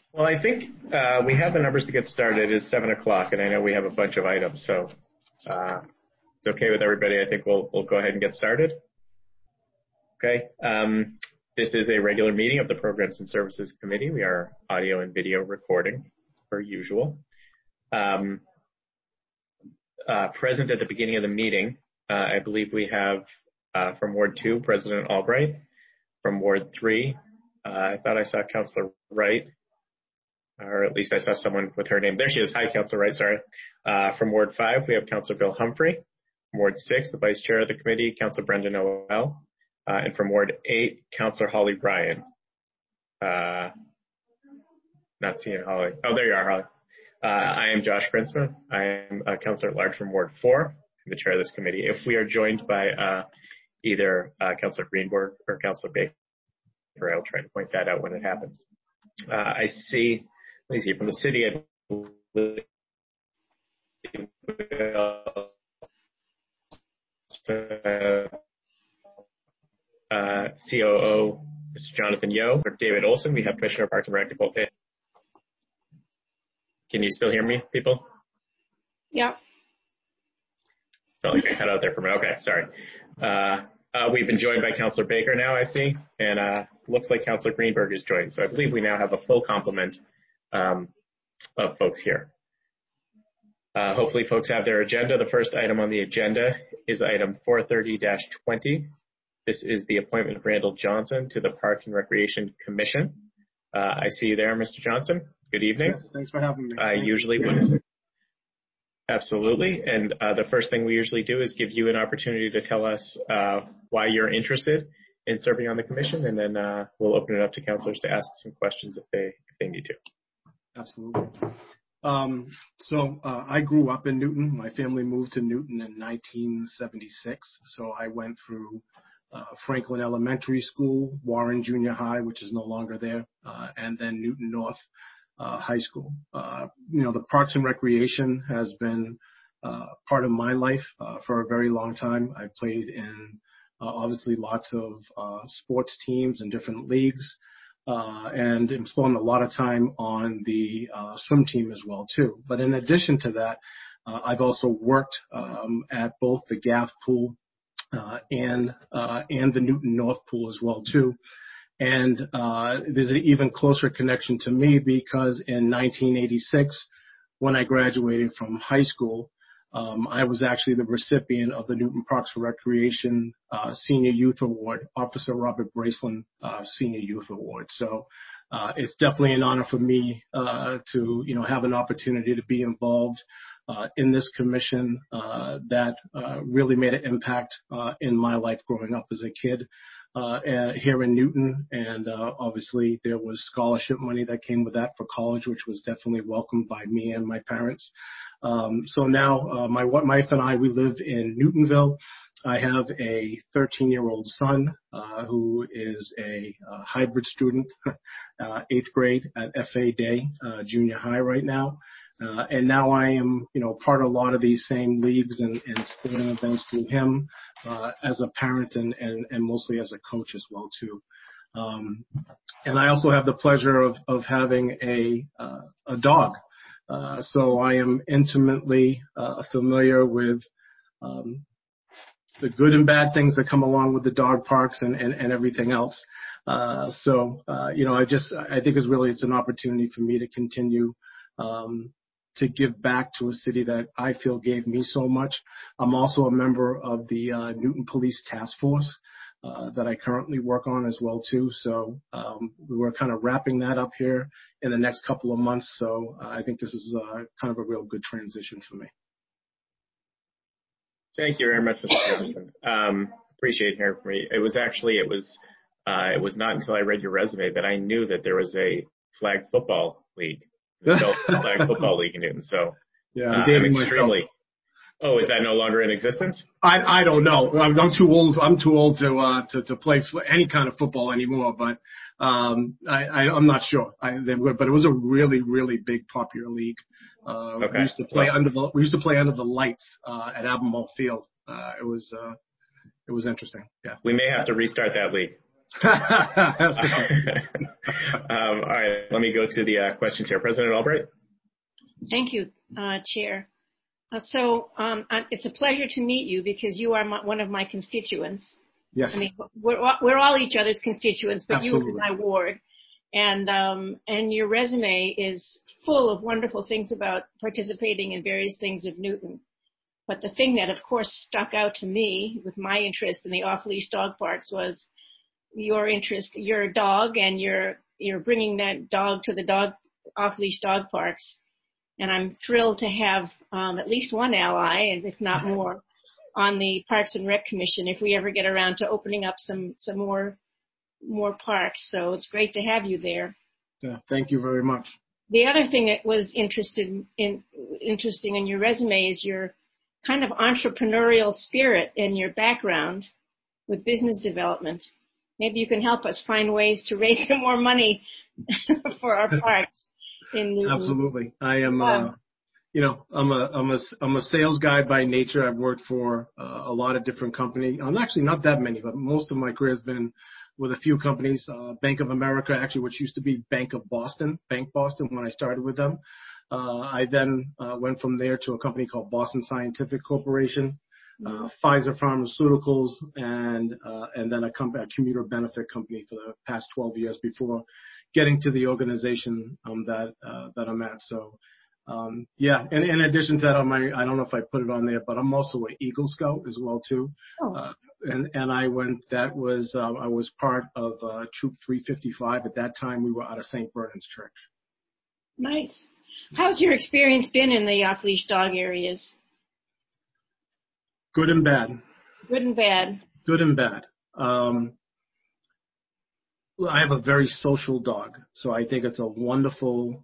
Well, I think we have the numbers to get started. It's 7 o'clock, and I know we have a bunch of items, so it's okay with everybody. I think we'll go ahead and get started. Okay. This is a regular meeting of the Programs and Services Committee. We are audio and video recording, per usual. Present at the beginning of the meeting, I believe we have from Ward 2, President Albright. From Ward 3, I thought I saw Councillor Wright. Or at least I saw someone with her name. There she is. Hi, Councillor Wright, sorry. From Ward 5, we have Councillor Bill Humphrey. From Ward 6, the Vice Chair of the Committee, Councillor Brendan Noel. And from Ward 8, Councillor Holly Bryan. Not seeing Holly. Oh, there you are, Holly. I am Josh Grinsman. I am a Councillor at Large from Ward 4. I'm the Chair of this committee. If we are joined by either Councillor Greenberg or Councillor Baker, I'll try to point that out when it happens. I see... Let me see, from the city, COO, Mr. Jonathan Yeo, or David Olson. We have Commissioner of Parks and Rec, Nicole Pitt. Can you still hear me, people? Yeah. Felt like I cut out there for a minute. Okay, sorry. We've been joined by Councillor Baker now, I see, and looks like Councillor Greenberg is joined. So I believe we now have a full complement of folks here. Hopefully folks have their agenda. The first item on the agenda is item 430-20. This is the appointment of Randall Johnson to the Parks and Recreation Commission. I see you there, Mr. Johnson. Good evening. Yes, thanks for having me. Absolutely. And the first thing we usually do is give you an opportunity to tell us why you're interested in serving on the commission, and then we'll open it up to councillors to ask some questions if they need to. Absolutely. I grew up in Newton. My family moved to Newton in 1976. So I went through Franklin Elementary School, Warren Junior High, which is no longer there, and then Newton North High School. The Parks and Recreation has been part of my life for a very long time. I played in obviously lots of sports teams and different leagues. And I'm spending a lot of time on the swim team as well too. But in addition to that, I've also worked at both the Gaff pool and the Newton North pool as well too. And there's an even closer connection to me because in 1986, when I graduated from high school, I was actually the recipient of the Newton Parks and Recreation Senior Youth Award, Officer Robert Braceland Senior Youth Award. So it's definitely an honor for me to have an opportunity to be involved in this commission that really made an impact in my life growing up as a kid here in Newton. And obviously there was scholarship money that came with that for college, which was definitely welcomed by me and my parents. So now my wife and I, we live in Newtonville. I have a 13-year-old son who is a hybrid student, 8th grade at FA Day Junior High right now. And now I am, part of a lot of these same leagues and sporting events through him as a parent and mostly as a coach as well too. And I also have the pleasure of having a dog. So I am intimately familiar with the good and bad things that come along with the dog parks and everything else. I think it's an opportunity for me to continue to give back to a city that I feel gave me so much. I'm also a member of the Newton Police Task Force that I currently work on as well too. So we're kind of wrapping that up here in the next couple of months. So I think this is kind of a real good transition for me. Thank you very much, Mr. Johnson. Appreciate hearing from you. It was not until I read your resume that I knew that there was a flag football league, the flag football league in Newton. So yeah, I'm dating myself. Oh, is that no longer in existence? I don't know. I'm too old. I'm too old to play any kind of football anymore. But I'm not sure. But it was a really, really big popular league. Okay. We used to play under the lights at Albemarle Field. It was interesting. Yeah. We may have to restart that league. All right, let me go to the questions here. President Albright. Thank you, Chair. It's a pleasure to meet you because you are one of my constituents. Yes. I mean, we're all each other's constituents, but Absolutely. you are my ward. And your resume is full of wonderful things about participating in various things of Newton. But the thing that, of course, stuck out to me with my interest in the off-leash dog parks was your interest, your dog, and you're bringing that dog to the off-leash dog parks. And I'm thrilled to have at least one ally, and if not more, on the Parks and Rec Commission if we ever get around to opening up some more parks. So it's great to have you there. Yeah, thank you very much. The other thing that was interesting in your resume is your kind of entrepreneurial spirit and your background with business development. Maybe you can help us find ways to raise some more money for our parks in Newton. Absolutely. I am, I'm a sales guy by nature. I've worked for a lot of different companies. I'm actually not that many, but most of my career has been with a few companies. Bank of America, actually, which used to be Bank Boston when I started with them. I then went from there to a company called Boston Scientific Corporation, Pfizer Pharmaceuticals, and then a commuter benefit company for the past 12 years before getting to the organization that I'm at. So, yeah. And in addition to that, I don't know if I put it on there, but I'm also an Eagle Scout as well too. Oh. And I was part of Troop 355. At that time, we were out of St. Bernard's Church. Nice. How's your experience been in the off-leash dog areas? Good and bad. Good and bad. Good and bad. I have a very social dog, so I think it's a wonderful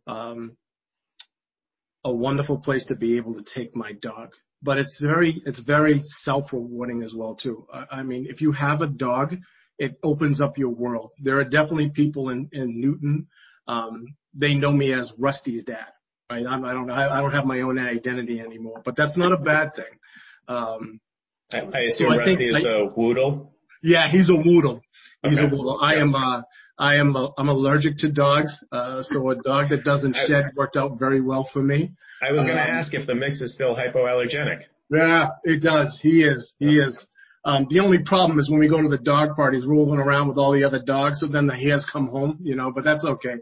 place to be able to take my dog. But it's very self-rewarding as well too. I mean, if you have a dog, it opens up your world. There are definitely people in Newton. They know me as Rusty's dad. Right? I don't have my own identity anymore, but that's not a bad thing. I assume Rusty is a Woodle. Yeah, he's a Woodle. He's Okay. a Woodle. I'm allergic to dogs, so a dog that doesn't shed worked out very well for me. I was going to ask if the mix is still hypoallergenic. Yeah, it does. He is. The only problem is when we go to the dog parties, rolling around with all the other dogs, so then the hairs come home, but that's okay.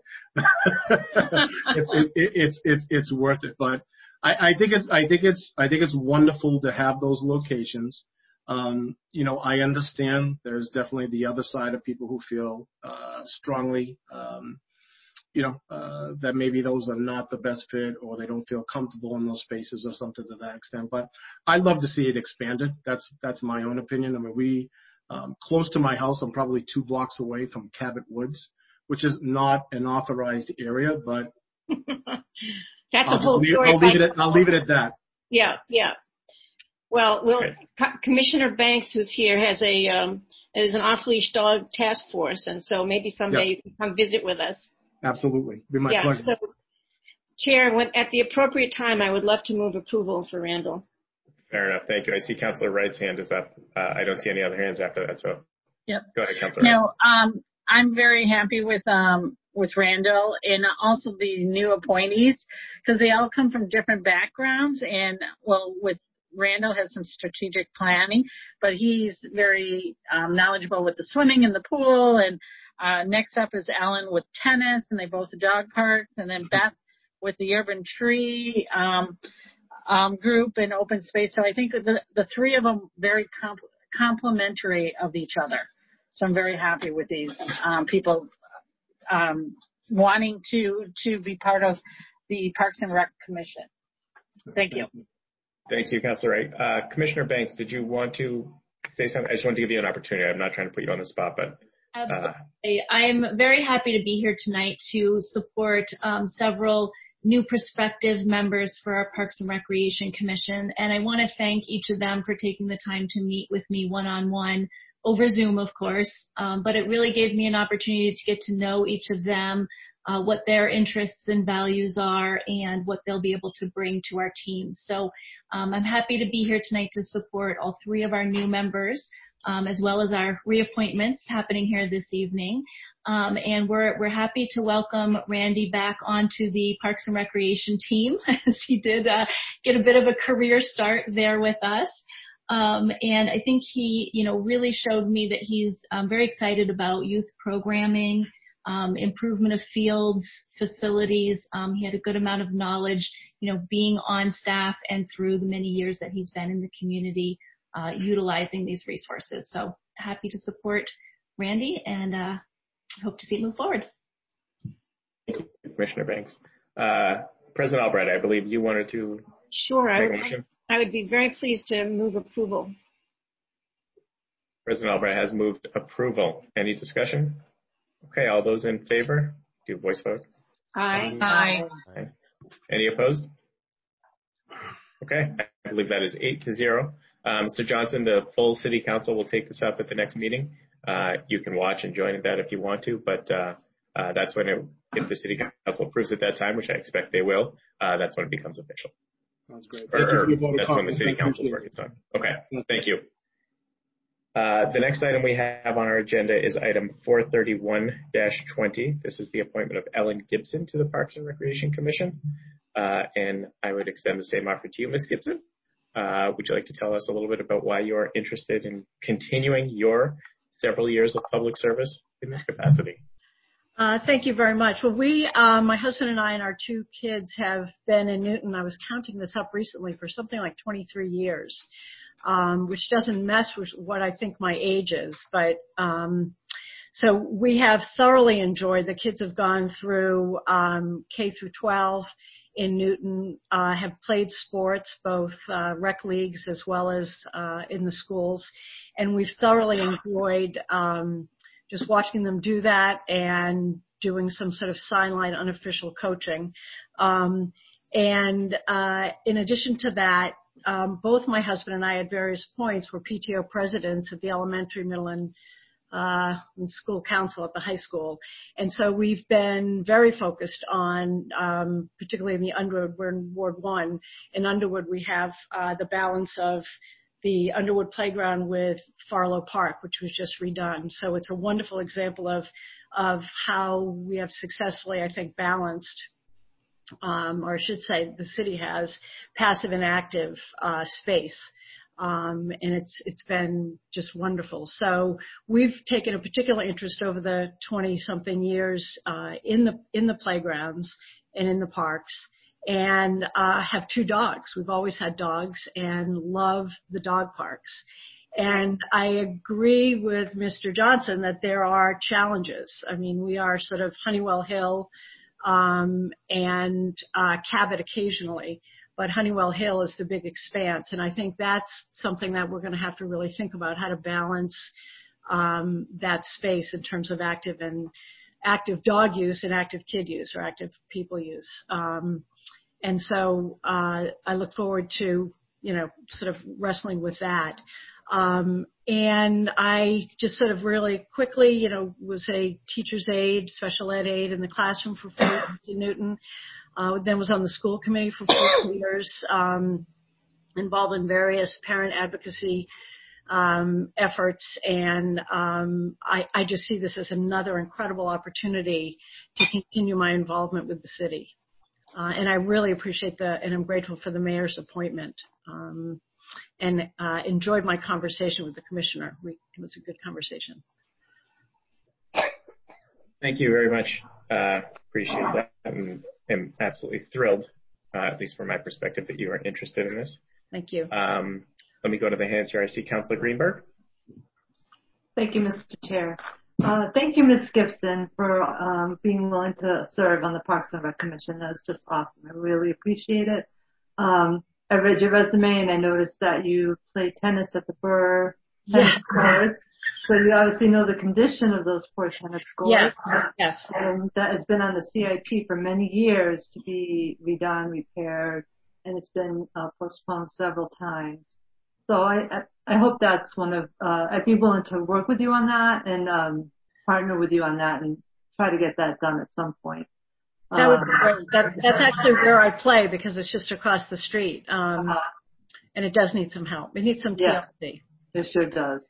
It's worth it. But I think it's wonderful to have those locations. I understand there's definitely the other side of people who feel strongly, that maybe those are not the best fit or they don't feel comfortable in those spaces or something to that extent. But I'd love to see it expanded. That's my own opinion. I mean, we close to my house, I'm probably 2 blocks away from Cabot Woods, which is not an authorized area, but that's a whole story. I'll leave it at that. Yeah. Well, Commissioner Banks, who's here, is an off-leash dog task force, and so maybe someday you can come visit with us. Absolutely. It'd be my pleasure. So, Chair, at the appropriate time, I would love to move approval for Randall. Fair enough. Thank you. I see Councilor Wright's hand is up. I don't see any other hands after that, so go ahead, Councilor Wright. I'm very happy with Randall and also the new appointees because they all come from different backgrounds and, with Randall has some strategic planning, but he's very knowledgeable with the swimming and the pool. And next up is Ellen with tennis, and they both do dog parks. And then Beth with the urban tree group and open space. So I think the three of them very complementary of each other. So I'm very happy with these people wanting to be part of the Parks and Rec Commission. Thank you. Thank you, Councilor Wright. Commissioner Banks, did you want to say something? I just wanted to give you an opportunity. I'm not trying to put you on the spot, but. Absolutely. I am very happy to be here tonight to support several new prospective members for our Parks and Recreation Commission. And I want to thank each of them for taking the time to meet with me one-on-one over Zoom, of course. But it really gave me an opportunity to get to know each of them, what their interests and values are, and what they'll be able to bring to our team. So I'm happy to be here tonight to support all three of our new members. as well as our reappointments happening here this evening. And we're happy to welcome Randy back onto the Parks and Recreation team, as he did get a bit of a career start there with us. And I think he, really showed me that he's very excited about youth programming, improvement of fields, facilities. He had a good amount of knowledge, being on staff and through the many years that he's been in the community, utilizing these resources. So happy to support Randy and hope to see it move forward. Thank you, Commissioner Banks. President Albright, I believe you wanted to make a motion. I would be very pleased to move approval. President Albright has moved approval. Any discussion? Okay, all those in favor, do voice vote. Aye. Aye. Any opposed? Okay, I believe that is 8-0. Mr. Johnson, the full City Council will take this up at the next meeting. You can watch and join that if you want to, but that's when if the City Council approves at that time, which I expect they will, that's when it becomes official. Sounds great. That's when the City Council's work is done. Okay, thank you. The next item we have on our agenda is item 431-20. This is the appointment of Ellen Gibson to the Parks and Recreation Commission. And I would extend the same offer to you, Ms. Gibson. Would you like to tell us a little bit about why you are interested in continuing your several years of public service in this capacity? Thank you very much. Well, my husband and I and our two kids have been in Newton. I was counting this up recently for something like 23 years, which doesn't mess with what I think my age is. But so we have thoroughly enjoyed. The kids have gone through K through 12 in Newton, have played sports, both rec leagues as well as in the schools, and we've thoroughly enjoyed just watching them do that and doing some sort of sideline unofficial coaching. And in addition to that, both my husband and I at various points were PTO presidents of the elementary, middle, and school council at the high school. And so we've been very focused on, particularly in the Underwood, we're in Ward 1. In Underwood, we have the balance of the Underwood playground with Farlow Park, which was just redone. So it's a wonderful example of how we have successfully, I think, balanced, or I should say the city has passive and active space. And it's been just wonderful. So we've taken a particular interest over the 20-something years in the playgrounds and in the parks, and have two dogs. We've always had dogs and love the dog parks. And I agree with Mr. Johnson that there are challenges. I mean, we are sort of Honeywell Hill and Cabot occasionally, but Honeywell Hill is the big expanse. And I think that's something that we're going to have to really think about, how to balance that space in terms of active dog use and active kid use or active people use. And so I look forward to, sort of wrestling with that. And I just sort of really quickly, was a teacher's aide, special ed aide in the classroom for 4 years in Newton. Then was on the school committee for 4 years, involved in various parent advocacy efforts. And I just see this as another incredible opportunity to continue my involvement with the city. And I really appreciate and I'm grateful for the mayor's appointment. And enjoyed my conversation with the commissioner. It was a good conversation. Thank you very much. Appreciate that. I'm absolutely thrilled, at least from my perspective, that you are interested in this. Thank you. Let me go to the hands here. I see Councilor Greenberg. Thank you, Mr. Chair. Thank you, Ms. Gibson, for being willing to serve on the Parks and Rec Commission. That's just awesome. I really appreciate it. I read your resume and I noticed that you play tennis at the Burr tennis courts. So you obviously know the condition of those poor tennis courts. Yes. And that has been on the CIP for many years to be redone, repaired, and it's been postponed several times. So I hope that's I'd be willing to work with you on that and partner with you on that and try to get that done at some point. That would be great. That's actually where I play because it's just across the street. And it does need some help. It needs some TLC. It sure does.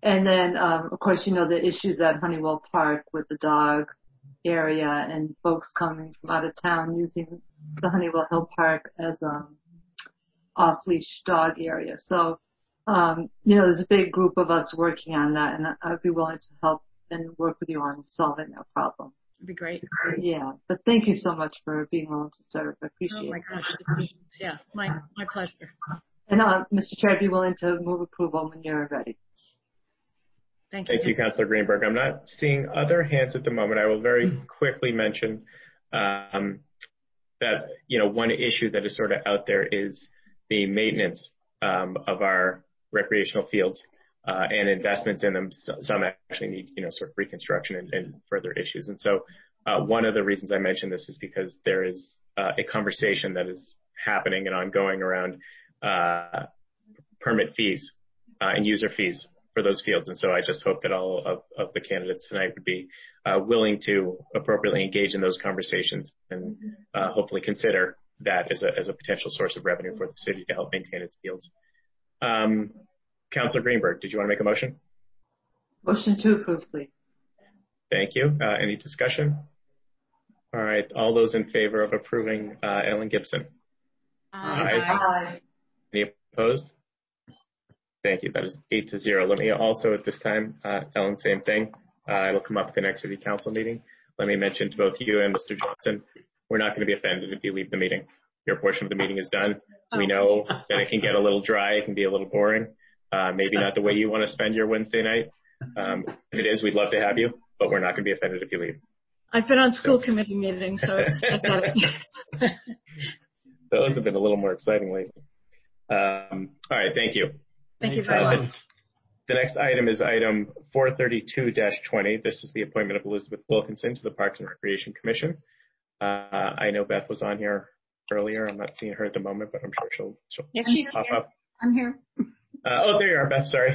And then, of course, the issues at Honeywell Park with the dog area and folks coming from out of town using the Honeywell Hill Park as off-leash dog area. So, there's a big group of us working on that, and I'd be willing to help and work with you on solving that problem. It'd be great. Yeah, but thank you so much for being willing to serve. I appreciate it. Oh my gosh. Yeah, my pleasure. And Mr. Chair, I'd be willing to move approval when you're ready. Thank you. Thank you, Councilor Greenberg. I'm not seeing other hands at the moment. I will very quickly mention that, one issue that is sort of out there is the maintenance of our recreational fields and investments in them. Some actually need, sort of reconstruction and further issues. And so one of the reasons I mentioned this is because there is a conversation that is happening and ongoing around permit fees and user fees for those fields. And so I just hope that all of the candidates tonight would be willing to appropriately engage in those conversations and hopefully consider that as a potential source of revenue for the city to help maintain its fields. Councilor Greenberg, did you want to make a motion? Motion to approve, please. Thank you. Any discussion? All right. All those in favor of approving Ellen Gibson? Aye. Any opposed? Thank you. That is 8-0. Let me also at this time, Ellen, same thing. It'll come up at the next city council meeting. Let me mention to both you and Mr. Johnson, we're not going to be offended if you leave the meeting. Your portion of the meeting is done. We know that it can get a little dry. It can be a little boring. Maybe not the way you want to spend your Wednesday night. If it is, we'd love to have you, but we're not going to be offended if you leave. I've been on school committee meetings, so it's Those have been a little more exciting lately. All right, thank you. Thank you very much. The next item is item 432-20. This is the appointment of Elizabeth Wilkinson to the Parks and Recreation Commission. I know Beth was on here earlier. I'm not seeing her at the moment, but I'm sure she'll pop up. I'm here. There you are, Beth. Sorry.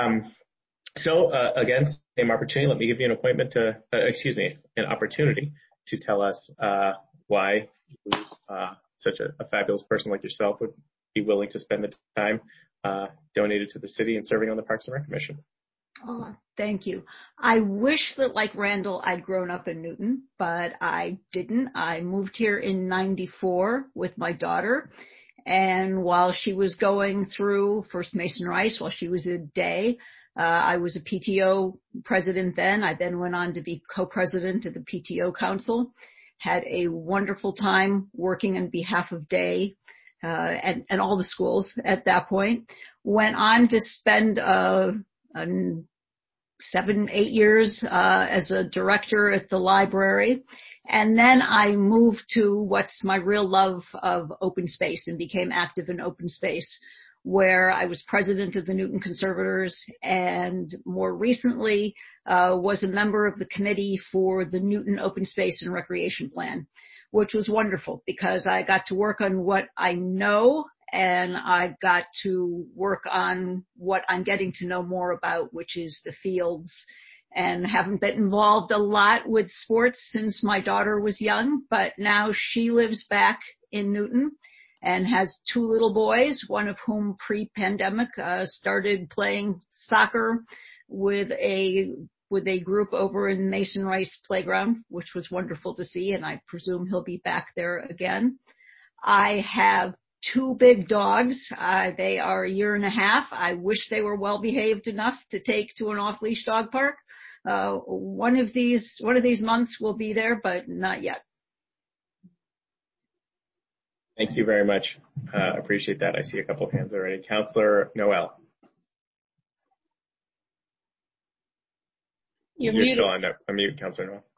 Again, same opportunity. Let me give you an opportunity to tell us why such a fabulous person like yourself would be willing to spend the time donated to the city and serving on the Parks and Rec Commission. Oh, thank you. I wish that, like Randall, I'd grown up in Newton, but I didn't. I moved here in '94 with my daughter. And while she was going through First Mason Rice, while she was a day, I was a PTO president then. I then went on to be co-president of the PTO Council. Had a wonderful time working on behalf of Day and all the schools at that point. Went on to spend 7-8 years as a director at the library. And then I moved to what's my real love of open space and became active in open space, where I was president of the Newton Conservators and more recently was a member of the committee for the Newton Open Space and Recreation Plan, which was wonderful because I got to work on what I know and I got to work on what I'm getting to know more about, which is the fields. And haven't been involved a lot with sports since my daughter was young, but now she lives back in Newton and has 2 little boys, one of whom pre-pandemic started playing soccer with a group over in Mason Rice Playground, which was wonderful to see, and I presume he'll be back there again. I have 2 big dogs. They are a year and a half. I wish they were well behaved enough to take to an off-leash dog park. One of these months will be there, but not yet. Thank you very much. Appreciate that. I see a couple of hands already. Councilor Noel. You're still on mute, Councilor Noel.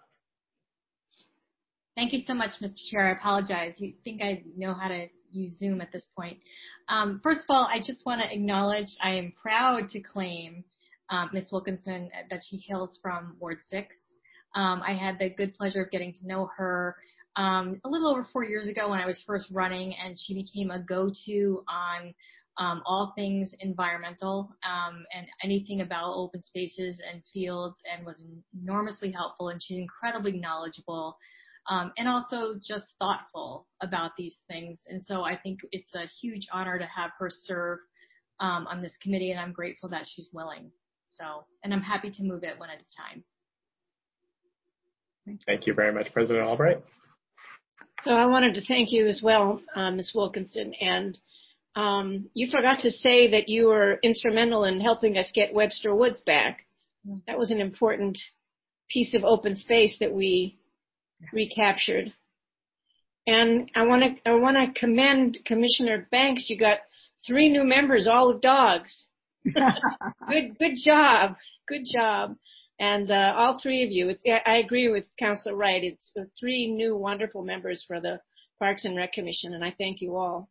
Thank you so much, Mr. Chair. I apologize. You think I know how to use Zoom at this point. First of all, I just want to acknowledge I am proud to claim Ms. Wilkinson, that she hails from Ward 6. I had the good pleasure of getting to know her a little over 4 years ago when I was first running, and she became a go-to on all things environmental and anything about open spaces and fields, and was enormously helpful, and she's incredibly knowledgeable and also just thoughtful about these things. And so I think it's a huge honor to have her serve on this committee, and I'm grateful that she's willing. So, and I'm happy to move it when it's time. Thank you very much, President Albright. So I wanted to thank you as well, Ms. Wilkinson. And you forgot to say that you were instrumental in helping us get Webster Woods back. That was an important piece of open space that we recaptured. And I want to commend Commissioner Banks. You got 3 new members, all with dogs. Good job. Good job. And all 3 of you. I agree with Councilor Wright. It's 3 new wonderful members for the Parks and Rec Commission, and I thank you all.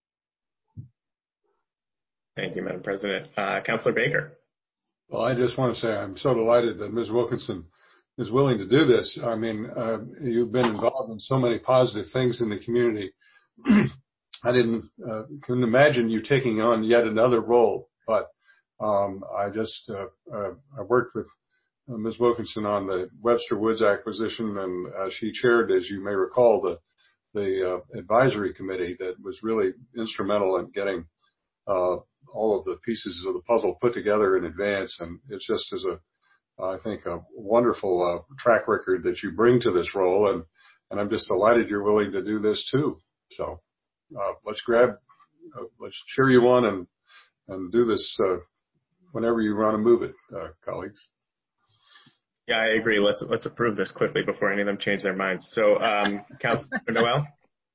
Thank you, Madam President. Councilor Baker. Well, I just want to say I'm so delighted that Ms. Wilkinson is willing to do this. I mean, you've been involved in so many positive things in the community. I couldn't imagine you taking on yet another role, but I worked with Ms. Wilkinson on the Webster Woods acquisition, and she chaired, as you may recall, the advisory committee that was really instrumental in getting all of the pieces of the puzzle put together in advance. And it just is I think, a wonderful track record that you bring to this role, and I'm just delighted you're willing to do this too. So let's cheer you on and do this whenever you want to move it, colleagues. Yeah, I agree. Let's approve this quickly before any of them change their minds. So, Councilor Noel?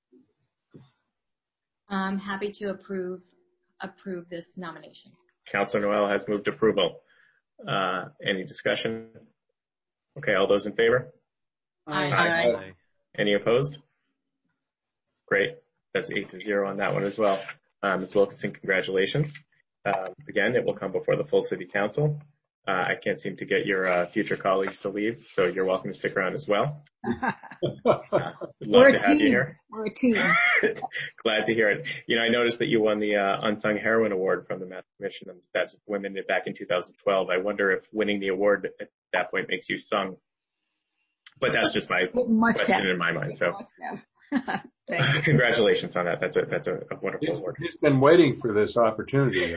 I'm happy to approve this nomination. Councilor Noel has moved approval. Any discussion? Okay, all those in favor? Aye. Any opposed? Great. That's 8-0 on that one as well. Ms. Wilkinson, congratulations. Again, it will come before the full City Council. I can't seem to get your future colleagues to leave, so you're welcome to stick around as well. We'd love to have you here. We're a team. Glad to hear it. You know, I noticed that you won the Unsung Heroine Award from the Math Commission on the Status of Women back in 2012. I wonder if winning the award at that point makes you sung. But that's just my question in my mind. So, congratulations on that. That's a wonderful award. He's been waiting for this opportunity.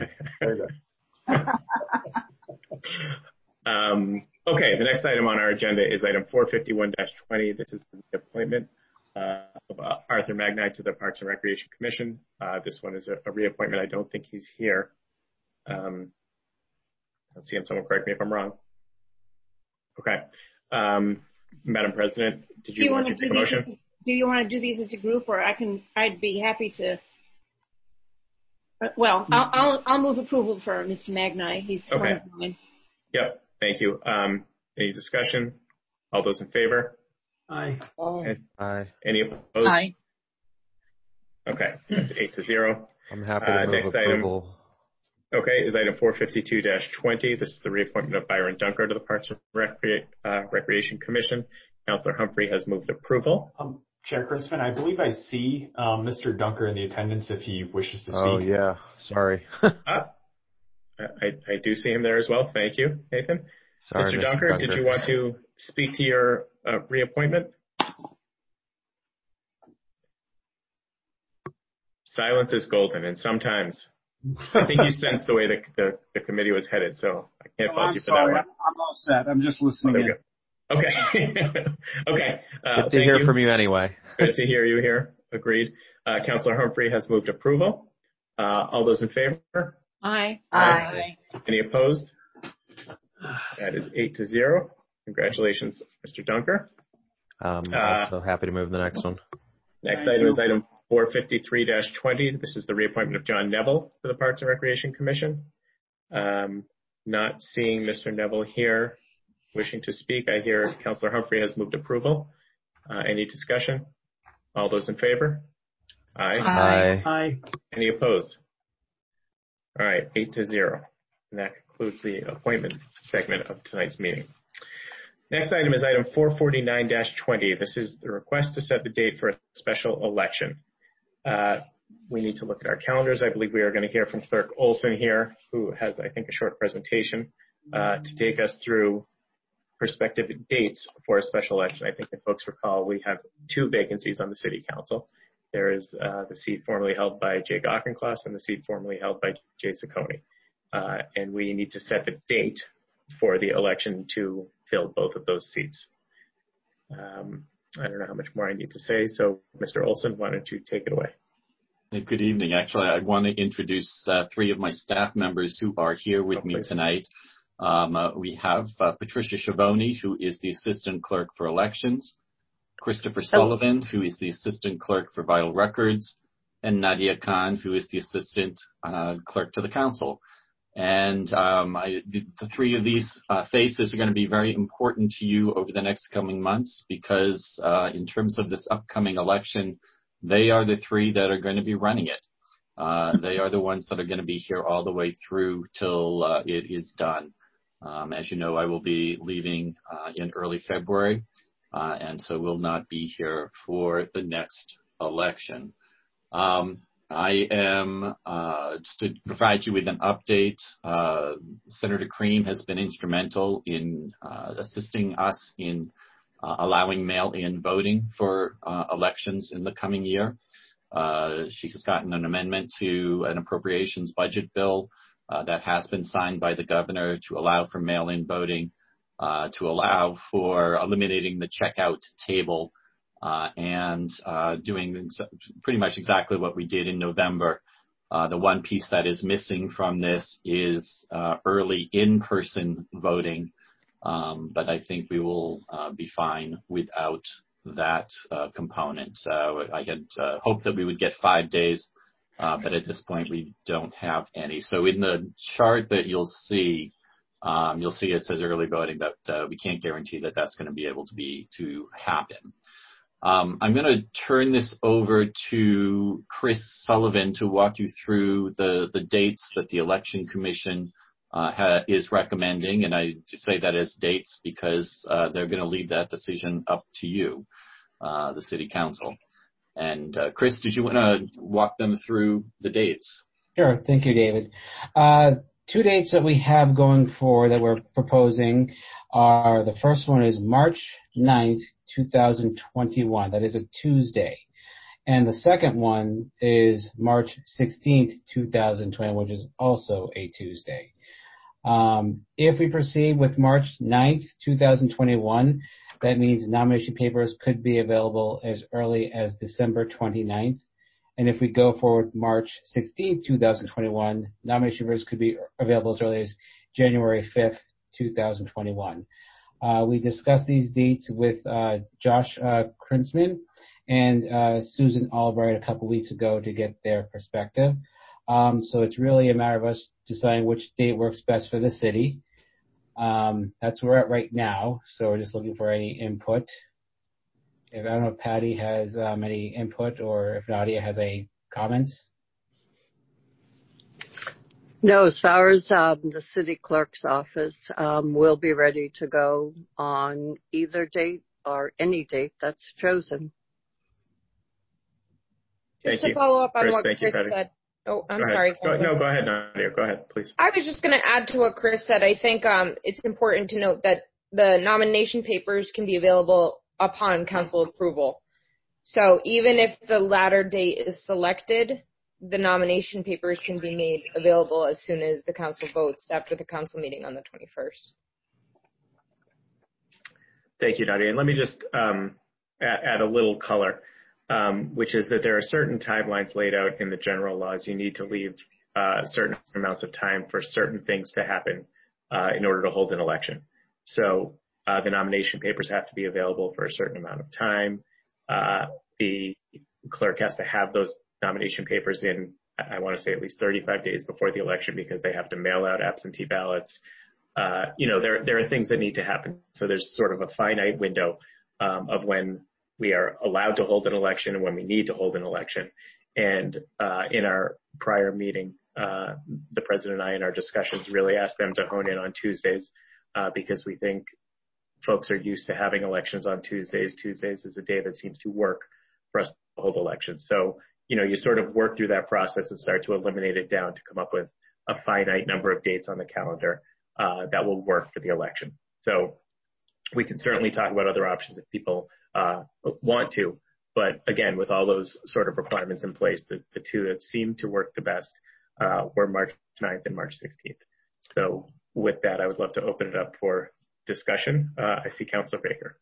Okay, the next item on our agenda is item 451-20. This is the appointment of Arthur Magnite to the Parks and Recreation Commission. This one is a reappointment. I don't think he's here. I'll see him. Someone correct me if I'm wrong. Okay. Madam President, did you want to take a motion? Do you want to do these as a group, or I'd be happy to. Well, I'll move approval for Mr. Magnite. He's okay. Fine. Yep. Thank you. Any discussion? All those in favor? Aye. Aye. Any opposed? Aye. Okay. That's 8-0. I'm happy to move approval. Item, okay, is item 452-20. This is the reappointment of Byron Dunker to the Parks and Recreation Commission. Councilor Humphrey has moved approval. Chair Kurtzman, I believe I see Mr. Dunker in the attendance if he wishes to speak. Oh, yeah. Sorry. I do see him there as well. Thank you, Nathan. Sorry, Mr. Dunker, did you want to speak to your reappointment? Silence is golden, and sometimes I think you sensed the way the committee was headed, so I can't fault you for that one. I'm all set. I'm just listening in. Okay. Okay. Good to hear from you anyway. Good to hear you here. Agreed. Councilor Humphrey has moved approval. All those in favor? Aye. Aye. Any opposed? That is 8-0. Congratulations, Mr. Dunker. Also happy to move the next one. Next item is item 453-20. This is the reappointment of John Neville to the Parks and Recreation Commission. Not seeing Mr. Neville here wishing to speak. I hear Councilor Humphrey has moved approval. Any discussion? All those in favor? Aye. Aye. Aye. Any opposed? All right, 8-0. And that concludes the appointment segment of tonight's meeting. Next item is item 449-20. This is the request to set the date for a special election. We need to look at our calendars. I believe we are going to hear from Clerk Olson here, who has, I think, a short presentation to take us through prospective dates for a special election. I think if folks recall, we have 2 vacancies on the City Council. There is the seat formerly held by Jay Gockencloss and the seat formerly held by Jay Ciccone. And we need to set the date for the election to fill both of those seats. I don't know how much more I need to say, so Mr. Olson, why don't you take it away? Good evening. Actually, I want to introduce three of my staff members who are here with me tonight. We have Patricia Schiavone, who is the Assistant Clerk for Elections, Christopher Sullivan, who is the Assistant Clerk for Vital Records, and Nadia Khan, who is the Assistant Clerk to the Council. And the three of these faces are going to be very important to you over the next coming months because in terms of this upcoming election, they are the three that are going to be running it. They are the ones that are going to be here all the way through till it is done. As you know, I will be leaving in early February, and so will not be here for the next election. I am, just to provide you with an update, Senator Cream has been instrumental in assisting us in allowing mail-in voting for elections in the coming year. She has gotten an amendment to an appropriations budget bill that has been signed by the governor to allow for mail-in voting, to allow for eliminating the checkout table and doing pretty much exactly what we did in November. The one piece that is missing from this is early in-person voting, but I think we will be fine without that component. So I had hoped that we would get 5 days, but at this point we don't have any. So in the chart that you'll see it says early voting, but we can't guarantee that that's going to be able to happen. I'm going to turn this over to Chris Sullivan to walk you through the dates that the Election Commission is recommending, and I say that as dates because they're going to leave that decision up to you, the City Council. And Chris, did you want to walk them through the dates? Sure. Thank you, David. 2 dates that we have going forward that we're proposing are, the first one is March 9th, 2021. That is a Tuesday. And the second one is March 16th, 2020, which is also a Tuesday. If we proceed with March 9th, 2021, that means nomination papers could be available as early as December 29th. And if we go forward March 16th, 2021, nomination papers could be available as early as January 5th, 2021. We discussed these dates with Josh Krinsman and Susan Albright a couple weeks ago to get their perspective. So it's really a matter of us deciding which date works best for the city. That's where we're at right now, so we're just looking for any input. I don't know if Patty has any input or if Nadia has any comments. No, as far as the city clerk's office, we'll be ready to go on either date or any date that's chosen. Just to follow up on what Chris said. Oh, I'm sorry. No, go ahead, Nadia. Go ahead, please. I was just going to add to what Chris said. I think it's important to note that the nomination papers can be available upon council approval. So even if the latter date is selected, the nomination papers can be made available as soon as the council votes after the council meeting on the 21st. Thank you, Nadia. And let me just add a little color, which is that there are certain timelines laid out in the general laws. You need to leave certain amounts of time for certain things to happen in order to hold an election. So the nomination papers have to be available for a certain amount of time. The clerk has to have those nomination papers in, I want to say, at least 35 days before the election because they have to mail out absentee ballots. There are things that need to happen. So there's sort of a finite window of when we are allowed to hold an election and when we need to hold an election. And in our prior meeting, the president and I in our discussions really asked them to hone in on Tuesdays because we think folks are used to having elections on Tuesdays. Tuesdays is a day that seems to work for us to hold elections. So, you sort of work through that process and start to eliminate it down to come up with a finite number of dates on the calendar that will work for the election. So we can certainly talk about other options if people want to. But again, with all those sort of requirements in place, the two that seem to work the best were March 9th and March 16th. So with that, I would love to open it up for discussion. I see Councilor Baker.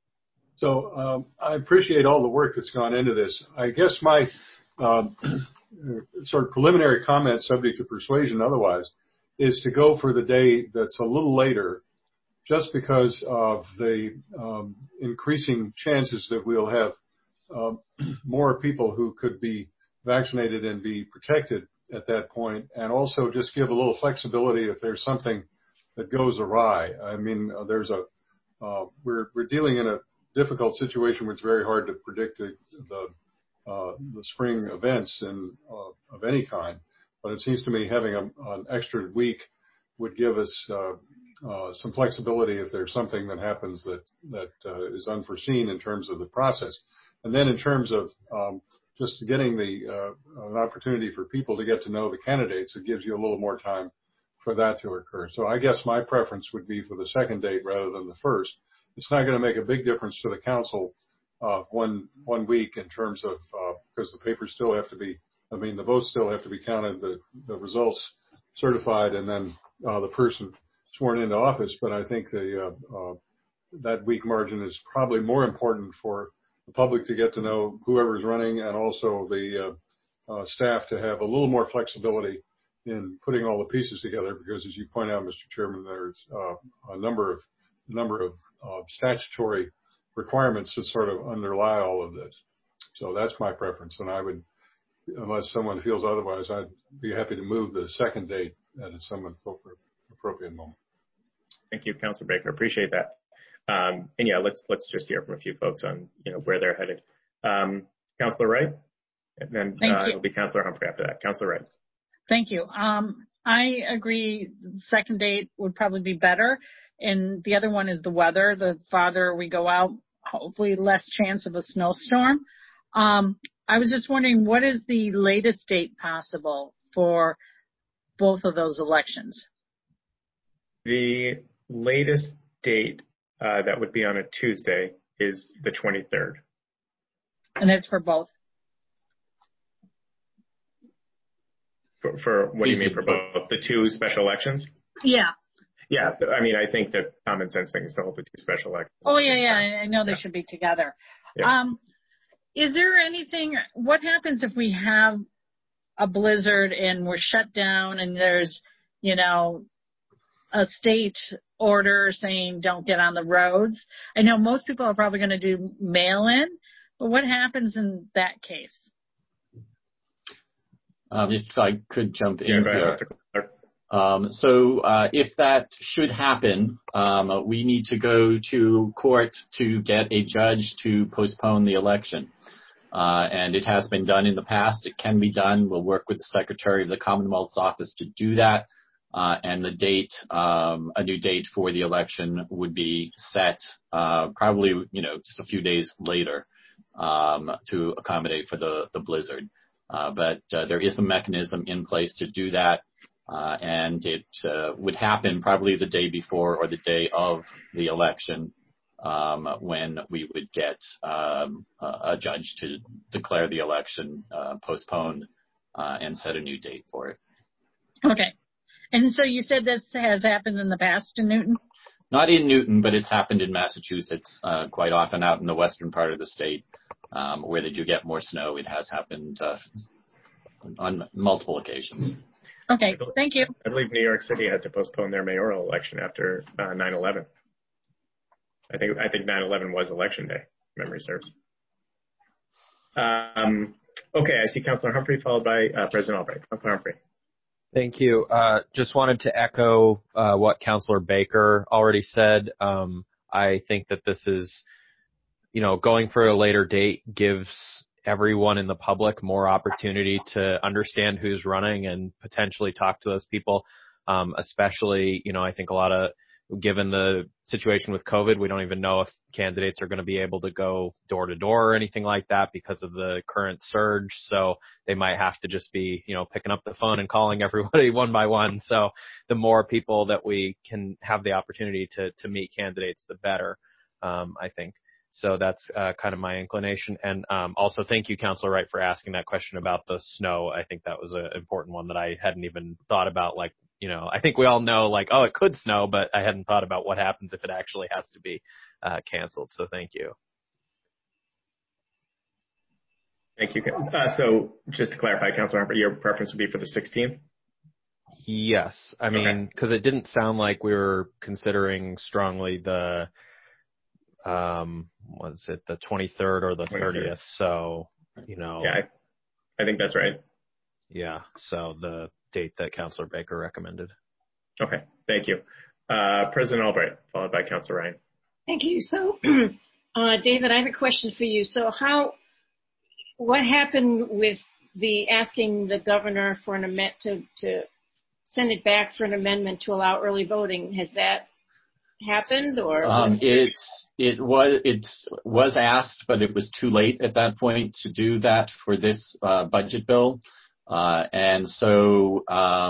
So I appreciate all the work that's gone into this. I guess my sort of preliminary comment, subject to persuasion otherwise, is to go for the day that's a little later, just because of the increasing chances that we'll have more people who could be vaccinated and be protected at that point, and also just give a little flexibility if there's something that goes awry. I mean, we're dealing in a difficult situation where it's very hard to predict the spring events of any kind. But it seems to me having an extra week would give us some flexibility if there's something that happens that is unforeseen in terms of the process. And then in terms of just getting an opportunity for people to get to know the candidates, it gives you a little more time for that to occur. So I guess my preference would be for the second date rather than the first. It's not going to make a big difference to the council one week in terms of because the papers still have to be, the votes still have to be counted, the results certified, and then the person sworn into office. But I think that week margin is probably more important for the public to get to know whoever's running, and also the staff to have a little more flexibility in putting all the pieces together, because as you point out, Mr. Chairman, there's a number of statutory requirements that sort of underlie all of this. So that's my preference, and I would, unless someone feels otherwise, I'd be happy to move the second date at some appropriate moment. Thank you, Councilor Baker. Appreciate that. And yeah, let's just hear from a few folks on where they're headed. Councilor Wright, and then it'll be Councilor Humphrey after that. Councilor Wright. Thank you. I agree. The second date would probably be better, and the other one is the weather. The farther we go out, hopefully less chance of a snowstorm. I was just wondering, what is the latest date possible for both of those elections? The latest date that would be on a Tuesday is the 23rd. And that's for both? For what do you mean for both? The two special elections? Yeah. Yeah, I mean, I think the common sense thing is to hold the two special elections. Oh, yeah, I know they should be together. Yeah. Is there anything, what happens if we have a blizzard and we're shut down and there's, a state order saying don't get on the roads? I know most people are probably going to do mail-in, but what happens in that case? If I could jump in here. So if that should happen, we need to go to court to get a judge to postpone the election. And it has been done in the past. It can be done. We'll work with the Secretary of the Commonwealth's office to do that. And the date, a new date for the election would be set probably, just a few days later to accommodate for the blizzard. But there is a mechanism in place to do that. And it would happen probably the day before or the day of the election when we would get a judge to declare the election postponed and set a new date for it. Okay. And so you said this has happened in the past in Newton? Not in Newton, but it's happened in Massachusetts quite often out in the western part of the state where they do get more snow. It has happened on multiple occasions. Okay, thank you. I believe New York City had to postpone their mayoral election after 9/11. I think 9/11 was election day, memory serves. Okay, I see Councilor Humphrey followed by President Albright. Councilor Humphrey. Thank you. Just wanted to echo what Councilor Baker already said. I think that this is, going for a later date gives everyone in the public more opportunity to understand who's running and potentially talk to those people. Especially, I think given the situation with COVID, we don't even know if candidates are going to be able to go door to door or anything like that because of the current surge. So they might have to just be, picking up the phone and calling everybody one by one. So the more people that we can have the opportunity to meet candidates, the better, I think. So that's kind of my inclination. And also thank you, Councilor Wright, for asking that question about the snow. I think that was an important one that I hadn't even thought about, like, I think we all know, like, oh, it could snow, but I hadn't thought about what happens if it actually has to be canceled. So thank you. Thank you. So just to clarify, Councilor Harper, your preference would be for the 16th? Yes. I mean, because it didn't sound like we were considering strongly the, was it the 23rd or the 30th? So, Yeah, I think that's right. Yeah. So the date that Councilor Baker recommended. Okay. Thank you. President Albright, followed by Councilor Ryan. Thank you. So, David, I have a question for you. So what happened with the asking the governor for an amendment to send it back for an amendment to allow early voting? Has that happened, or? It was asked, but it was too late at that point to do that for this budget bill. And so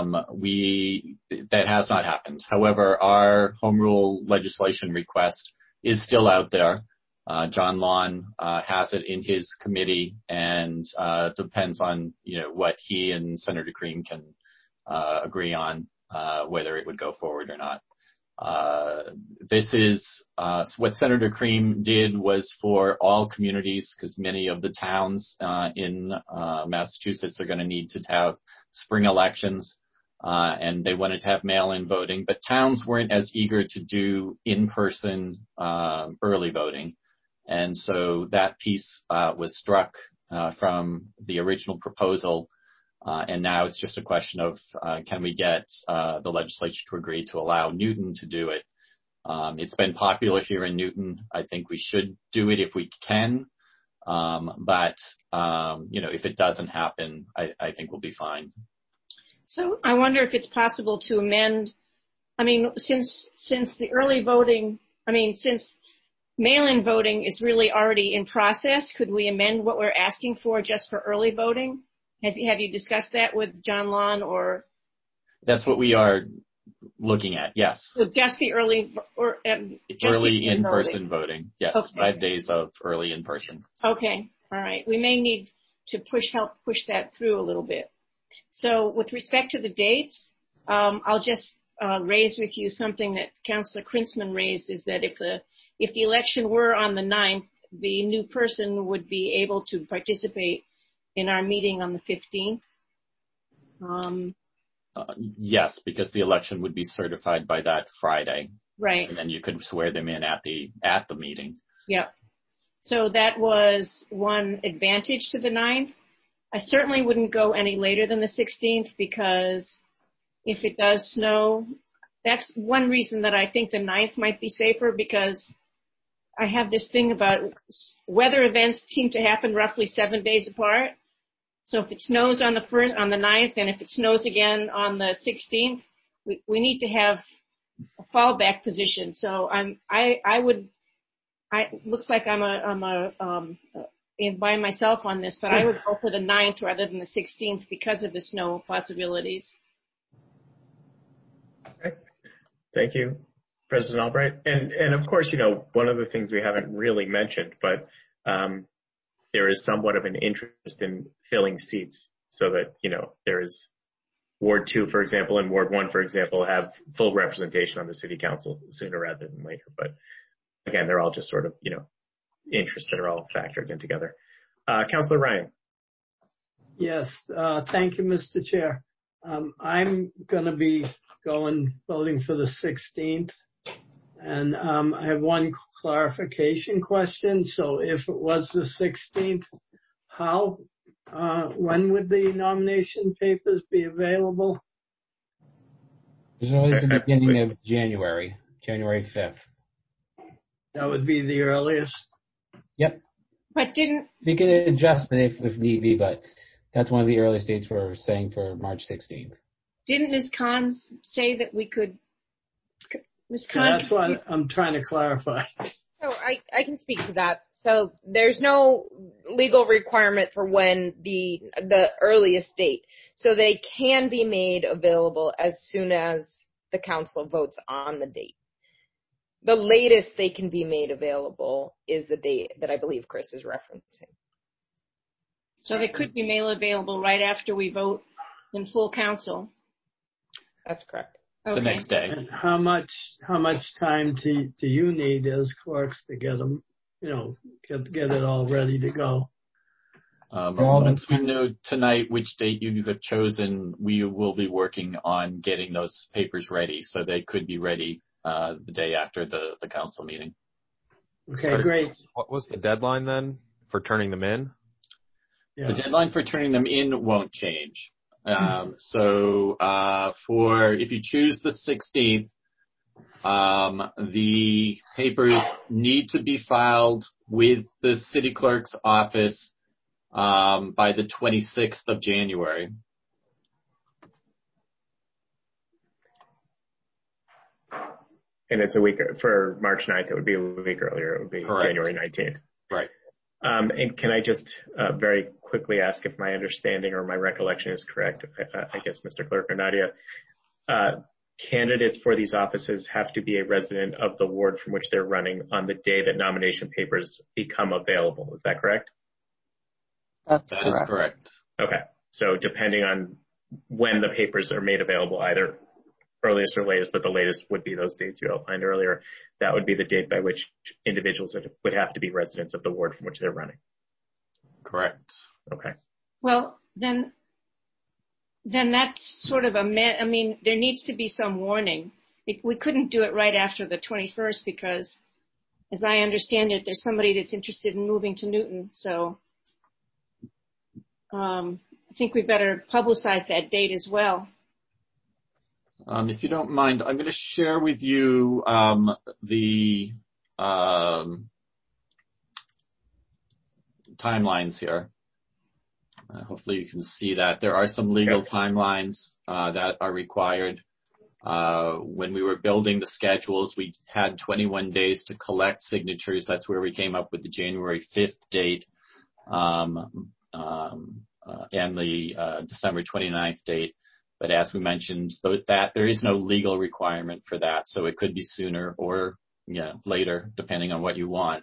that has not happened. However, our home rule legislation request is still out there. John Lawn has it in his committee, and depends on what he and Senator Cream can agree on whether it would go forward or not. This is what Senator Cream did was for all communities, because many of the towns in Massachusetts are going to need to have spring elections, and they wanted to have mail-in voting, but towns weren't as eager to do in-person early voting. And so that piece was struck from the original proposal. And now it's just a question of can we get the legislature to agree to allow Newton to do it. It's been popular here in Newton. I think we should do it if we can. But if it doesn't happen, I think we'll be fine. So I wonder if it's possible to amend. I mean, since the early voting, since mail-in voting is really already in process, could we amend what we're asking for just for early voting? Have you discussed that with John Lawn, or? That's what we are looking at, yes. So just the early in-person voting, yes. Okay. 5 days of early in-person. Okay, all right. We may need to help push that through a little bit. So with respect to the dates, I'll just raise with you something that Councilor Krinsman raised, is that if the election were on the 9th, the new person would be able to participate in our meeting on the 15th. Yes, because the election would be certified by that Friday. Right. And then you could swear them in at the meeting. Yeah. So that was one advantage to the 9th. I certainly wouldn't go any later than the 16th, because if it does snow, that's one reason that I think the 9th might be safer, because I have this thing about weather events seem to happen roughly 7 days apart. So if it snows on the 9th, and if it snows again on the 16th, we need to have a fallback position. So looks like I'm by myself on this, but I would go for the 9th rather than the 16th because of the snow possibilities. Okay. Thank you, President Albright. And of course, one of the things we haven't really mentioned, but there is somewhat of an interest in filling seats so that, there is Ward 2, for example, and Ward 1, for example, have full representation on the city council sooner rather than later. But again, they're all just sort of, interests that are all factored in together. Councilor Ryan. Yes, thank you, Mr. Chair. I'm going to be voting for the 16th. And I have one clarification question. So if it was the 16th, when would the nomination papers be available? As early as the beginning of January 5th. That would be the earliest? Yep. But we can adjust it if need be, but that's one of the earliest dates we're saying for March 16th. Didn't Ms. Khan say that we could? Ms. Khan, that's what I'm trying to clarify. So I can speak to that. So there's no legal requirement for when the earliest date. So they can be made available as soon as the council votes on the date. The latest they can be made available is the date that I believe Chris is referencing. So they could be made available right after we vote in full council. That's correct. The next day. And how much time do you need as clerks to get them, get it all ready to go? Once we know tonight which date you have chosen, we will be working on getting those papers ready, so they could be ready the day after the council meeting. Okay, great. What was the deadline then for turning them in? Yeah. The deadline for turning them in won't change. So if you choose the 16th, the papers need to be filed with the city clerk's office by the 26th of January. And it's a week for March 9th. It would be a week earlier. It would be Correct. January 19th. Right. And can I just very quickly ask if my understanding or my recollection is correct? I guess, Mr. Clerk or Nadia, candidates for these offices have to be a resident of the ward from which they're running on the day that nomination papers become available. Is that correct? That is correct. Okay. So depending on when the papers are made available, either earliest or latest, but the latest would be those dates you outlined earlier. That would be the date by which individuals would have to be residents of the ward from which they're running. Correct. Okay. Well, then that's sort of there needs to be some warning. We couldn't do it right after the 21st because, as I understand it, there's somebody that's interested in moving to Newton. So I think we better publicize that date as well. If you don't mind, I'm going to share with you the timelines here. Hopefully you can see that. There are some legal timelines that are required. When we were building the schedules, we had 21 days to collect signatures. That's where we came up with the January 5th date and the December 29th date. But as we mentioned, that there is no legal requirement for that, so it could be sooner or later, depending on what you want.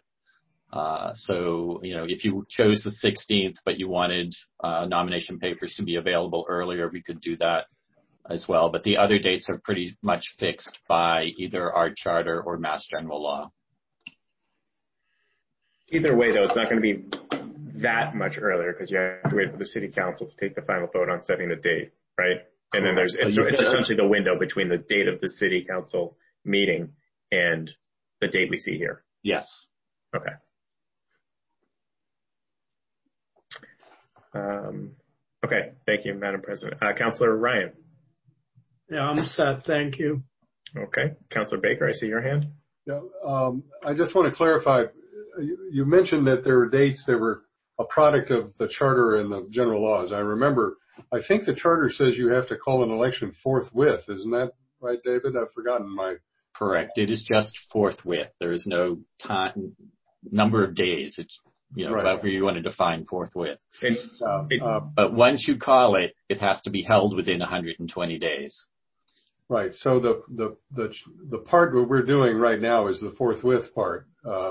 If you chose the 16th, but you wanted nomination papers to be available earlier, we could do that as well. But the other dates are pretty much fixed by either our charter or Mass General Law. Either way, though, it's not going to be that much earlier because you have to wait for the city council to take the final vote on setting the date, right? And then it's essentially the window between the date of the city council meeting and the date we see here. Yes. Okay. Okay. Thank you, Madam President. Councillor Ryan. Yeah, I'm set. Thank you. Okay. Councillor Baker, I see your hand. Yeah, I just want to clarify. You mentioned that there were dates that were a product of the charter and the general laws. I think the charter says you have to call an election forthwith. Isn't that right, David? I've forgotten my. Correct. It is just forthwith. There is no time, number of days. It's, however you want to define forthwith. But once you call it, it has to be held within 120 days. Right. So the part what we're doing right now is the forthwith part.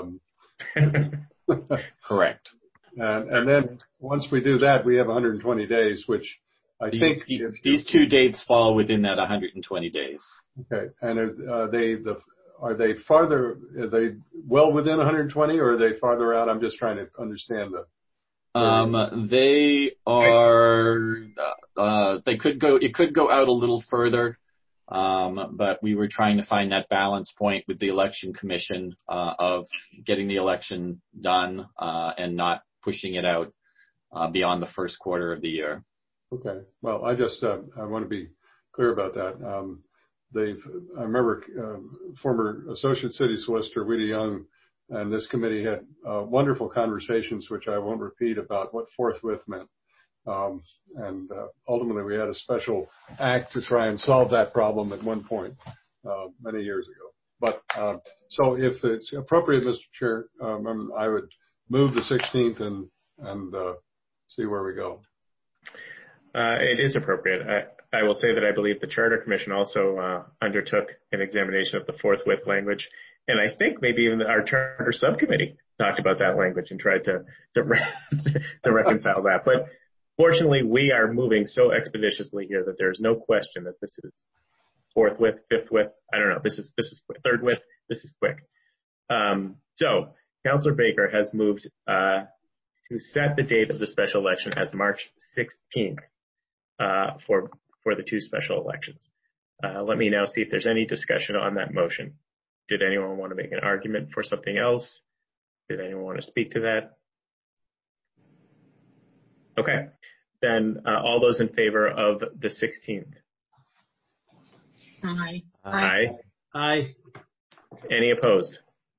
Correct. And then once we do that, we have 120 days, which I think these two dates fall within that 120 days. Okay. And are they well within 120 or are they farther out? I'm just trying to understand they are, it could go out a little further. But we were trying to find that balance point with the election commission, of getting the election done, and not pushing it out, beyond the first quarter of the year. Okay. Well, I want to be clear about that. I remember former Associate City Solicitor Wita Young and this committee had wonderful conversations, which I won't repeat, about what forthwith meant. And ultimately, we had a special act to try and solve that problem at one point many years ago. But so if it's appropriate, Mr. Chair, I would move the 16th and see where we go. It is appropriate. I will say that I believe the Charter Commission also undertook an examination of the forthwith language, and I think maybe even our Charter Subcommittee talked about that language and tried to reconcile that. But fortunately, we are moving so expeditiously here that there's no question that this is fourth with, fifth with. I don't know. This is quick. Third with. This is quick. So Councillor Baker has moved to set the date of the special election as March 16th for the two special elections. Let me now see if there's any discussion on that motion. Did anyone want to make an argument for something else? Did anyone want to speak to that? Okay, then all those in favor of the 16th? Aye. Aye. Aye. Any opposed?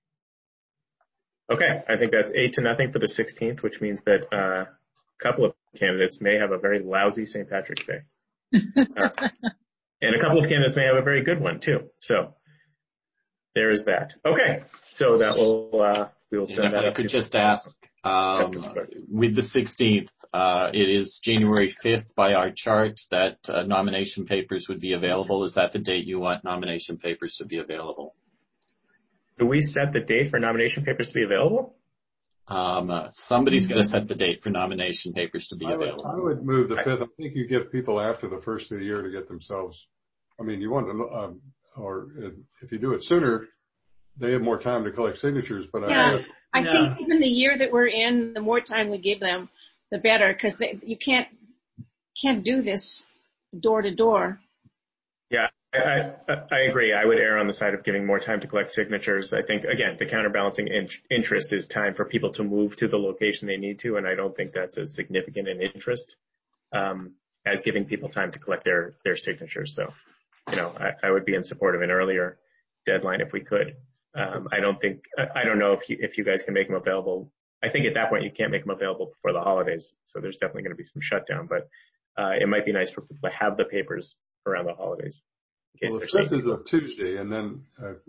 Okay, I think that's 8-0 for the 16th, which means that a couple of candidates may have a very lousy St. Patrick's Day. And a couple of candidates may have a very good one too. So there is that. Okay, so that will we will send that. I could just ask with the 16th. It is January 5th by our chart that nomination papers would be available. Is that the date you want nomination papers to be available? Do we set the date for nomination papers to be available? Somebody's going to set the date for nomination papers to be available. I would move the 5th. I think you give people after the first of the year to get themselves. I mean, you want to, or if you do it sooner, they have more time to collect signatures. But I think even the year that we're in, the more time we give them, the better, because you can't do this door to door. Yeah, I agree. I would err on the side of giving more time to collect signatures. I think, again, the counterbalancing interest is time for people to move to the location they need to, and I don't think that's as significant an interest as giving people time to collect their signatures. So, I would be in support of an earlier deadline if we could. I don't know if you guys can make them available. I think at that point you can't make them available before the holidays, so there's definitely going to be some shutdown. But it might be nice for people to have the papers around the holidays. Well, the 5th is a Tuesday, and then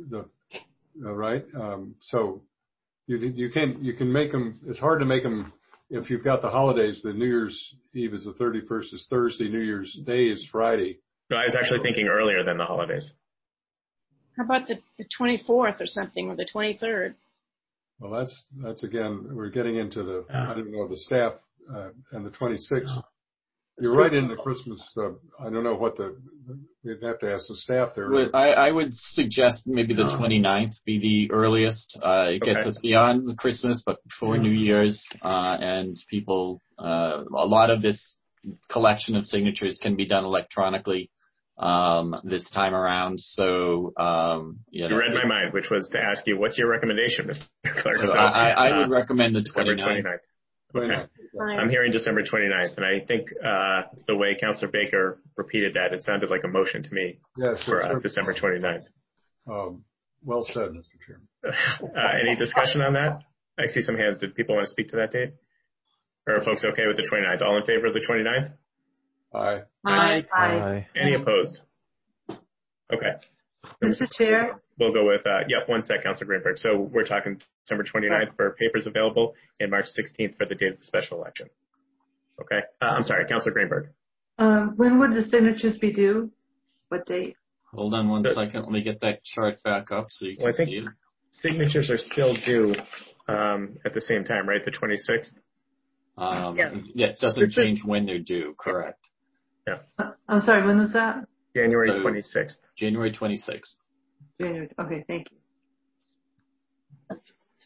right. So you can make them. It's hard to make them if you've got the holidays. The New Year's Eve is the 31st. Is Thursday. New Year's Day is Friday. No, I was actually thinking earlier than the holidays. How about the 24th or something, or the 23rd? Well, that's again, we're getting into the, I don't know, the staff, and the 26th. You're right into Christmas. I don't know we'd have to ask the staff there. I would suggest maybe the 29th be the earliest. It gets us beyond Christmas, but before New Year's, and people, a lot of this collection of signatures can be done electronically this time around. So you read my mind, which was to ask you, what's your recommendation, Mr. Clerk? So I would recommend the 29th. Okay. I'm hearing December 29th, and I think the way Councillor Baker repeated that, it sounded like a motion to me for December 29th. Well said, Mr. Chairman. Any discussion on that? I see some hands. Did people want to speak to that date? Or are folks okay with the 29th? All in favor of the 29th? Aye. Aye. Aye. Any opposed? Okay. Mr. Chair? We'll go with, one sec, Councillor Greenberg. So we're talking December 29th for papers available and March 16th for the date of the special election. Okay. I'm sorry, Councillor Greenberg. When would the signatures be due? What date? Hold on one second. Let me get that chart back up so you can see it. Signatures are still due at the same time, right? The 26th? Yeah, it doesn't change when they're due, correct. Yeah. I'm sorry, when was that? January 26th. January 26th. Okay, thank you.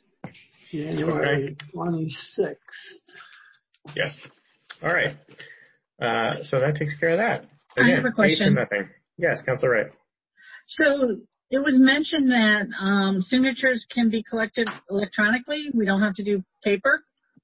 January 26th. Yes. All right. So that takes care of that. Again, I have a question. 8-0. Yes, Councillor Wright. So it was mentioned that signatures can be collected electronically. We don't have to do paper.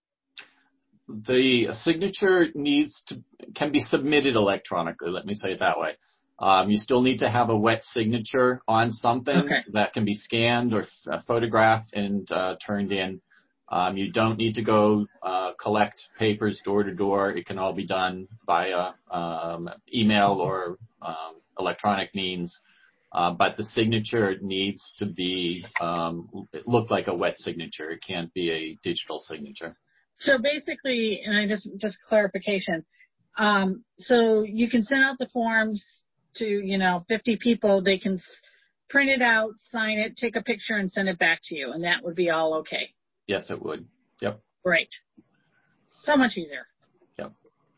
The signature can be submitted electronically. Let me say it that way. You still need to have a wet signature on something that can be scanned or photographed and turned in. You don't need to go collect papers door to door. It can all be done via email or electronic means. But the signature needs to be look like a wet signature. It can't be a digital signature. So basically, and I just clarification. So you can send out the forms to 50 people. They can print it out, sign it, take a picture, and send it back to you, and that would be all okay. Yes, it would. Yep. Great. So much easier. Yep.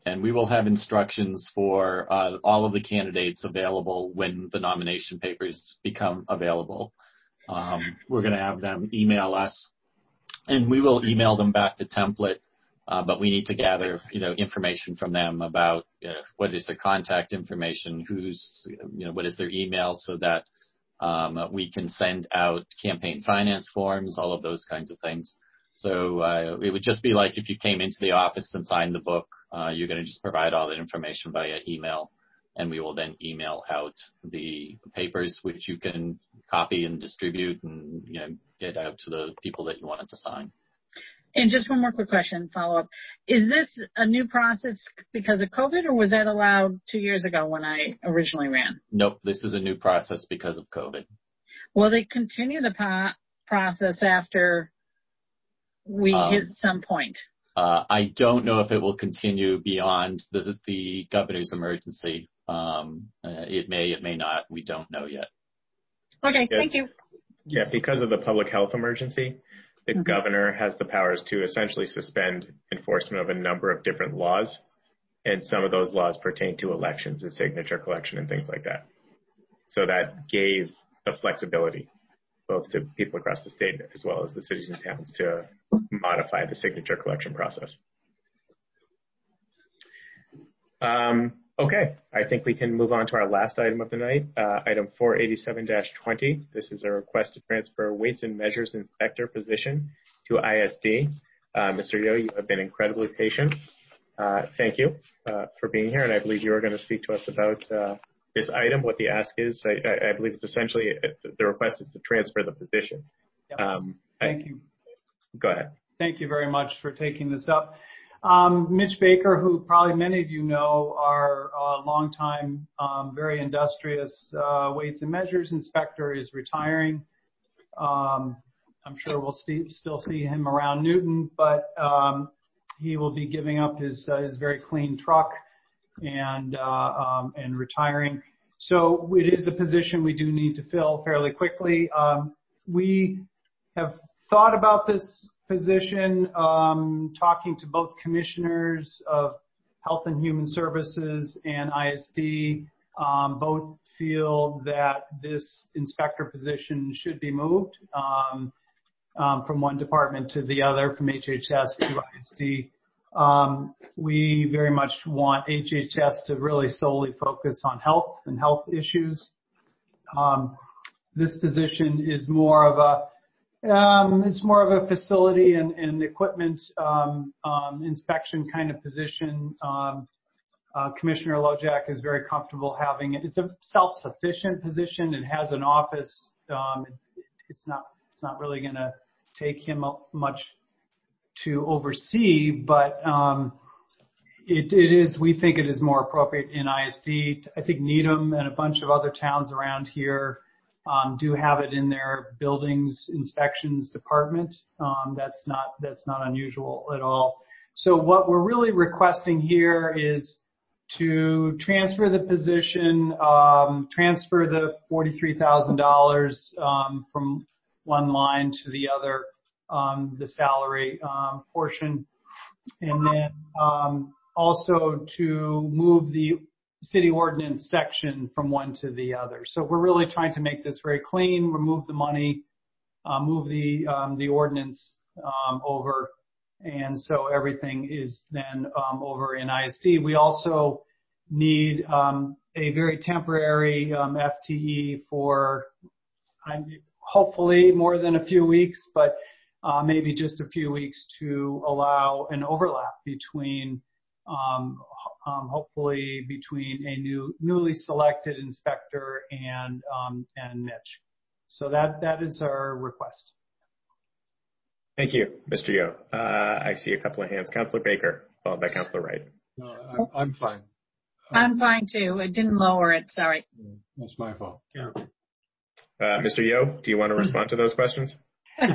And we will have instructions for all of the candidates available when the nomination papers become available. We're going to have them email us, and we will email them back the template. But we need to gather, information from them about what is their contact information, what is their email, so that we can send out campaign finance forms, all of those kinds of things. So it would just be like if you came into the office and signed the book, you're going to just provide all that information via email, and we will then email out the papers, which you can copy and distribute and get out to the people that you want to sign. And just one more quick question, follow up. Is this a new process because of COVID, or was that allowed 2 years ago when I originally ran? Nope, this is a new process because of COVID. Will they continue the process after we hit some point? I don't know if it will continue beyond the governor's emergency. It may not. We don't know yet. Okay, thank you. Yeah, because of the public health emergency, the governor has the powers to essentially suspend enforcement of a number of different laws, and some of those laws pertain to elections and signature collection and things like that. So that gave the flexibility both to people across the state as well as the cities and towns to modify the signature collection process. Okay, I think we can move on to our last item of the night, item 487-20. This is a request to transfer Weights and Measures Inspector position to ISD. Mr. Yo, you have been incredibly patient. Thank you for being here, and I believe you are going to speak to us about this item, what the ask is. I believe it's essentially, the request is to transfer the position. Yep. Thank you. Go ahead. Thank you very much for taking this up. Mitch Baker, who probably many of you know, our longtime, very industrious Weights and Measures Inspector, is retiring. I'm sure we'll still see him around Newton, but he will be giving up his very clean truck and retiring. So it is a position we do need to fill fairly quickly. We have thought about this position, talking to both commissioners of Health and Human Services and ISD. Both feel that this inspector position should be moved from one department to the other, from HHS to ISD. We very much want HHS to really solely focus on health and health issues. This position is more of a it's more of a facility and equipment inspection kind of position. Commissioner Lojak is very comfortable having it. It's a self-sufficient position. It has an office. It's not really going to take him much to oversee, but it is. We think it is more appropriate in ISD. I think Needham and a bunch of other towns around here do have it in their buildings inspections department. That's not unusual at all. So what we're really requesting here is to transfer the position, transfer the $43,000 from one line to the other, the salary portion, and then also to move the city ordinance section from one to the other. So we're really trying to make this very clean, remove the money, move the ordinance over, and so everything is then over in ISD. We also need a very temporary FTE for hopefully more than a few weeks, but maybe just a few weeks to allow an overlap between hopefully between a newly selected inspector and Mitch. So that is our request. Thank you, Mr. Yo. I see a couple of hands. Councilor Baker, followed by Councilor Wright. No, I'm fine. I'm fine too. I didn't lower it. Sorry. That's my fault. Yeah. Mr. Yo, do you want to respond to those questions? Okay.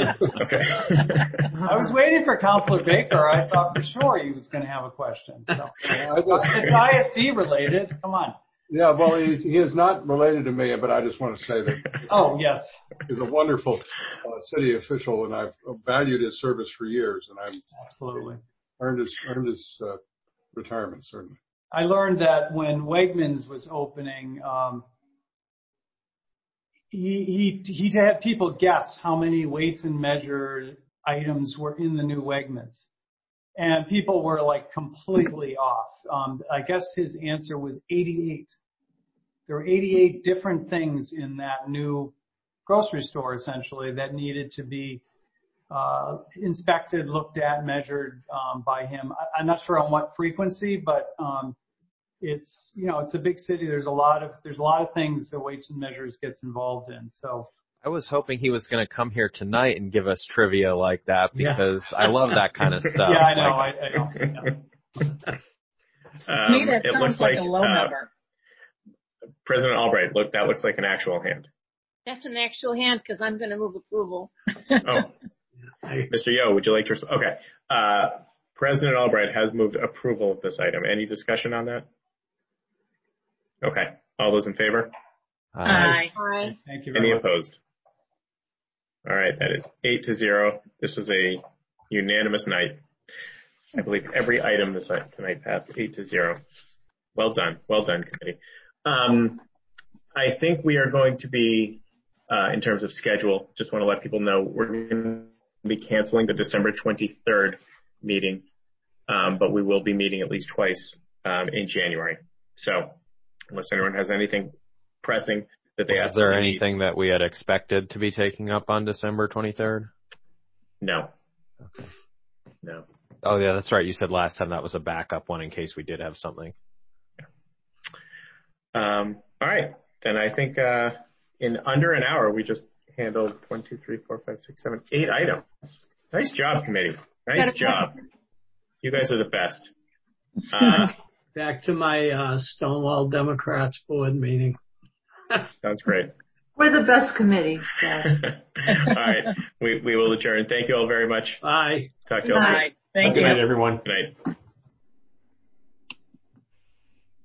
I was waiting for Councilor Baker. I thought for sure he was going to have a question. So. It's ISD related. Come on. Yeah, well, he is not related to me, but I just want to say that. Oh, yes. He's a wonderful city official, and I've valued his service for years, and I'm absolutely earned his retirement, certainly. I learned that when Wegmans was opening, he had people guess how many weights and measures items were in the new Wegmans. And people were like completely off. I guess his answer was 88. There were 88 different things in that new grocery store, essentially, that needed to be inspected, looked at, measured by him. I'm not sure on what frequency, but it's a big city. There's a lot of things that weights and measures gets involved in. So I was hoping he was going to come here tonight and give us trivia like that because I love that kind of stuff. Yeah, I know. To me, that sounds like a low number. President Albright, that looks like an actual hand. That's an actual hand because I'm going to move approval. Oh, Mr. Yo, would you like to? Okay. President Albright has moved approval of this item. Any discussion on that? Okay. All those in favor? Aye. Aye. Thank you very Any much. opposed? All right. That is 8-0. This is a unanimous night. I believe every item tonight passed 8-0. Well done. Well done, committee. I think we are going to be, in terms of schedule, just want to let people know we're going to be canceling the December 23rd meeting, but we will be meeting at least twice in January. So unless anyone has anything pressing that they Is there anything that we had expected to be taking up on December 23rd? No. Okay. No. Oh, yeah, that's right. You said last time that was a backup one in case we did have something. All right. Then I think in under an hour, we just handled 1, 2, 3, 4, 5, 6, 7, 8 items. Nice job, committee. Nice job. You guys are the best. Back to my Stonewall Democrats board meeting. Sounds great. We're the best committee. So. All right. We will adjourn. Thank you all very much. Bye. Talk to you all soon. Aye. Thank Good you. night, everyone. Good night.